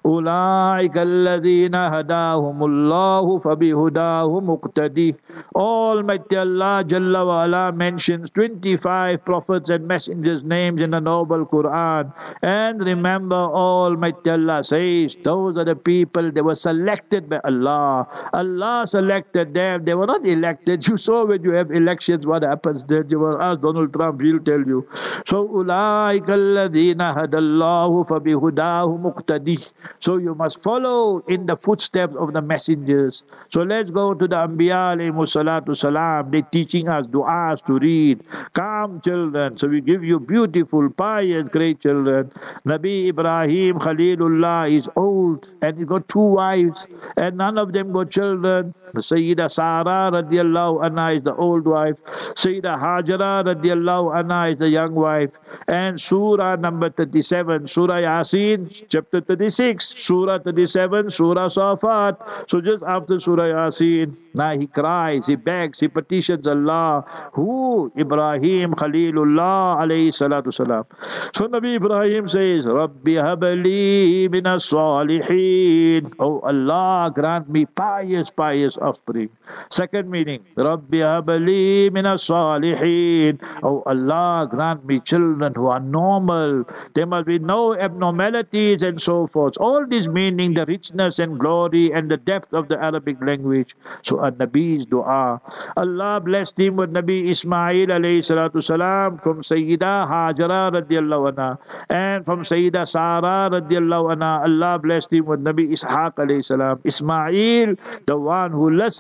Ulaika alladhina hadahumullahu fabihudahu muqtadi. Almighty Allah Jalla wa ala mentions twenty-five prophets and messengers' names in the noble Quran. And remember, Almighty Allah says, those are the people that were selected by Allah. Allah selected them. They were not elected. You saw when you have elections what happens there. You will ask Donald Trump, he'll tell you. So, أُولَٰئِكَ الَّذِينَ هَدَى اللَّهُ فَبِهُدَاهُ مُقْتَدِيهِ. So you must follow in the footsteps of the messengers. So let's go to the Anbiya alayhi salatu salam. They're teaching us du'as to read. Calm children. So we give you beautiful, pious, great children. Nabi Ibrahim Khalilullah is old and he got two wives and none of them got children. Sayyidah Sarah radiallahu anha is the old wife. Sayyidah Hajara radiallahu anha is the young wife. And Surah number thirty-seven, Surah Yasin, chapter thirty-six, Surah thirty-seven, Surah Safat. So just after Surah Yasin, now he cries, he begs, he petitions Allah. Who? Ibrahim Khalilullah alayhi salatu salam. So Nabi Ibrahim says, Rabbi habali minas salihin. Oh Allah, grant me pious, pious offspring. Second meaning, Rabbi habali minas salihin. Oh Allah, grant me children who are normal. There must be no abnormalities and so forth. All this meaning the richness and glory and the depth of the Arabic language. So a Nabi's dua. Allah blessed him with Nabi Ismail alayhi salatu salam from Sayyidah Hajara radiallahu anha. And from Sayyidah Sarah radiallahu anha, Allah blessed him with Nabi Ishaq alayhi salam. Ismail, the one who listened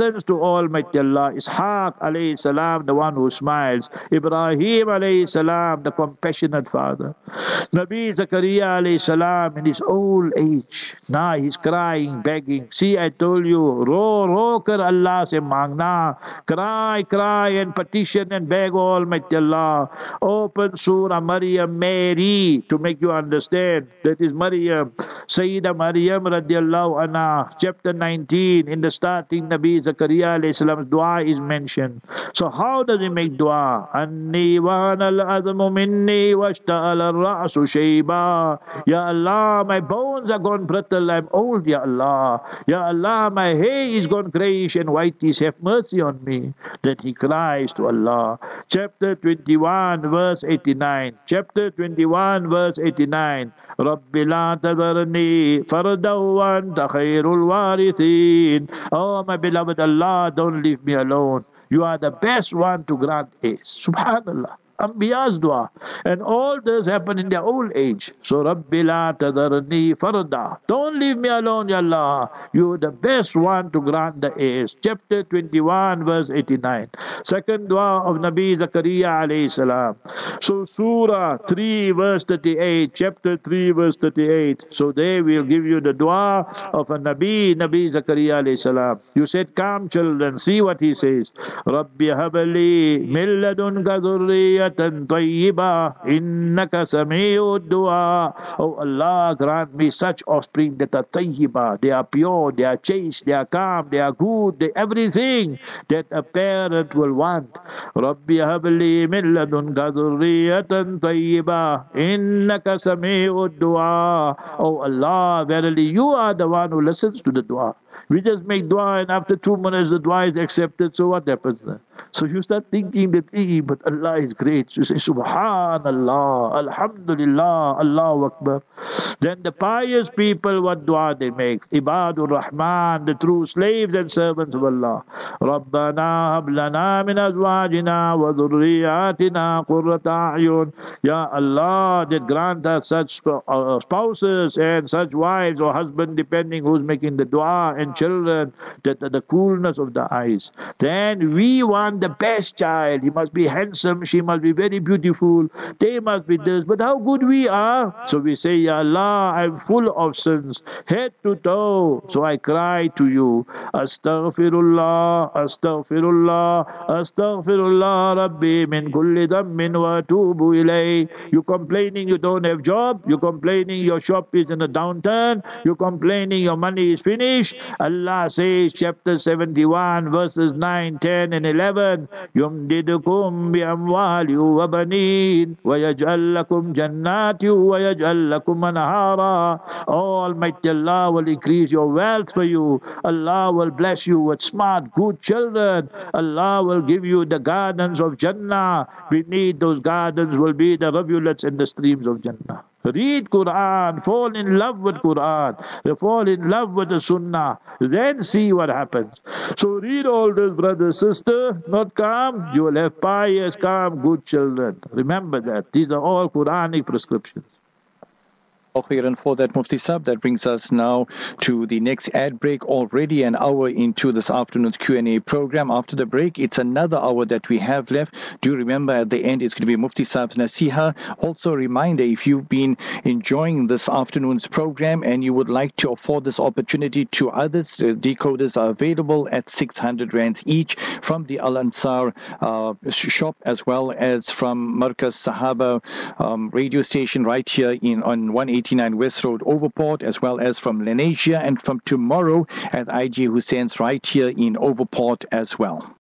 listens to Almighty Allah. Ishaq alayhi salam, the one who smiles. Ibrahim alayhi salam, the compassionate father. Nabi Zakaria alayhi salam, in his old age, now he's crying, begging. See, I told you, ro, ro kar Allah se mangna. Cry, cry and petition and beg Almighty Allah. Open Surah Maryam, Mary, to make you understand. That is Maryam. Sayyida Maryam radiallahu anha, chapter nineteen, in the starting, Nabi Zakaria alayhi salam's dua is mentioned. So how does he make dua? Anni wana al-azmu minni washta'ala al-ra'su shayba. Ya Allah, my bones are gone brittle, I'm old, Ya Allah. Ya Allah, my hair is gone greyish and whitish, have mercy on me. That he cries to Allah. Chapter twenty-one, verse eighty-nine. Chapter twenty-one, verse eighty-nine. Rabbi la tadharni fardaw wa anta khairul warithin. Oh, my beloved Allah, don't leave me alone. You are the best one to grant aid. Subhanallah. Anbiya's dua. And all this happened in their old age. So, Rabbi la tadharni farda. Don't leave me alone, Ya Allah. You are the best one to grant the airs. Chapter twenty-one, verse eighty-nine. Second dua of Nabi Zakaria alayhi salam. So, Surah three, verse thirty-eight. Chapter three, verse thirty-eight. So, there we'll give you the dua of a Nabi, Nabi Zakaria alayhi salam. You said, come children, see what he says. Rabbi habali min ladunka dhurriyya tayyiba innaka sami'ud dua. Oh Allah, grant me such offspring that are tayyiba. They are pure, they are chaste, they are calm, they are good, they everything that a parent will want. Rabbi habli min ladunka dhurriyatan tayyiba innaka sami'ud dua. Oh Allah, verily you are the one who listens to the dua. We just make dua and after two minutes the dua is accepted, so what happens then? So you start thinking that, eh, but Allah is great. You say, Subhanallah, Alhamdulillah, Allahu Akbar. Then the pious people, what dua they make? Ibadur Rahman, the true slaves and servants of Allah. Rabbana hablana min azwajina wa dhurriyatina qurrata a'yun. Ya Allah, that grant us such uh, spouses and such wives or husband, depending who's making the dua, and children, that the coolness of the eyes. Then we want the best child. He must be handsome, she must be very beautiful, they must be this. But how good we are? So we say, Ya Allah, I'm full of sins, head to toe. So I cry to you, Astaghfirullah, Astaghfirullah, Astaghfirullah, Rabbi min kulli dhammin wa atubu ilay. You complaining you don't have job, you complaining your shop is in a downturn, you complaining your money is finished. Allah says, chapter seventy-one, verses nine, ten and eleven, Yumdidukum bi amwali wa banin wa yaj'al lakum jannati wa yaj'al lakum anhara. Almighty Allah will increase your wealth for you. Allah will bless you with smart, good children. Allah will give you the gardens of Jannah. Beneath those gardens will be the rivulets and the streams of Jannah. Read Quran, fall in love with Quran, fall in love with the Sunnah, then see what happens. So read all this, brother, sister, not calm, you will have pious, calm, good children. Remember that. These are all Quranic prescriptions. And for that, Mufti Sahib, that brings us now to the next ad break, already an hour into this afternoon's Q and A program. After the break, it's another hour that we have left. Do remember at the end it's going to be Mufti Sahib's Nasiha. Also a reminder, if you've been enjoying this afternoon's program and you would like to afford this opportunity to others, uh, decoders are available at six hundred rands each from the Al Ansar uh, shop, as well as from Markaz Sahaba um, radio station right here in on one eighty-nine West Road, Overport, as well as from Lenasia, and from tomorrow at I G Hussein's right here in Overport as well.